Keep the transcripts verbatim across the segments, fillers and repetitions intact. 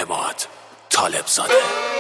اماد طالب زاده.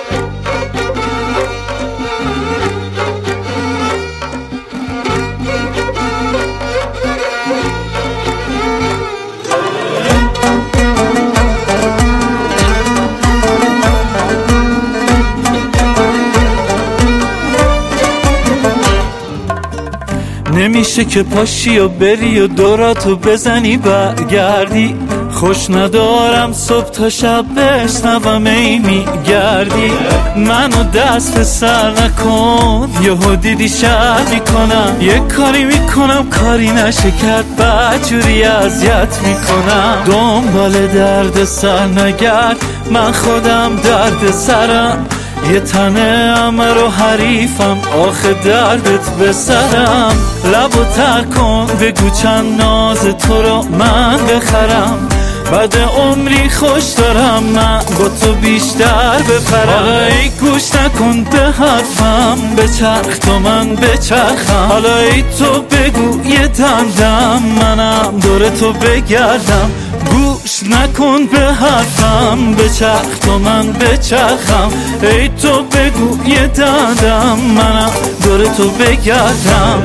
نمیشه که پاشی و بری و دوراتو بزنی برگردی، خوش ندارم صبح تا شب بشنوم ای میگردی. منو دست به سر نکن، یهو دیدی شر میکنم، یه کاری میکنم کاری نشه کرد بدجوری اذیت میکنم. دنبال درد سر نگرد، من خودم درد سرم، یه تنه امر و حریفم آخه دردت به سرم. لبو تر کن بگو چند ناز تو رو من بخرم، بعد عمری خوش دارم من با تو بیشتر بپرم. حالا ای گوش نکن به حرفم، بچرخ تو من بچرخم. حالا ای تو بگو یه دندم منم دور تو بگردم. گوش نکن به حرفم، بچرخ تو من بچرخم. ای تو بگو یه دندم منم دور تو بگردم.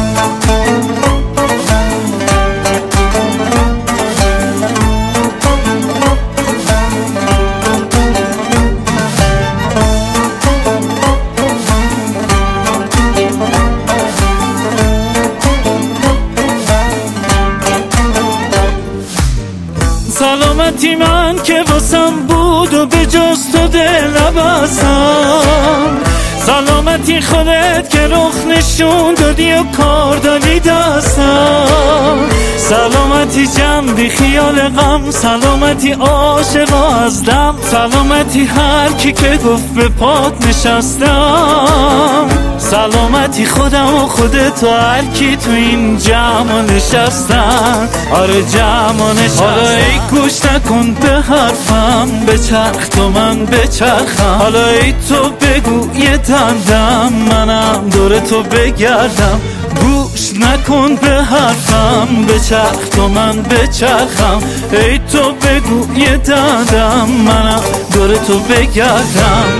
سلامتی من که واسم بود و به جز تو دل نبستم، سلامتی خودت که رخ نشون دادی و کار دادی دستم. سلامتی جمع بی خیال غم، سلامتی عاشقا از دم، سلامتی هر کی که گفت به پات نشستم. سلامتی خودم و خودت و هر کی تو این جمع نشستن، آره جمع نشستن. حالا ای گوش نکن به حرفم، بچرخ تو من بچرخم. حالا ای تو بگو یه دندم منم دور تو بگردم. گوش نکن به حرفم، بچرخ تو من بچرخم. ای تو بگو یه دندم منم دور تو بگردم.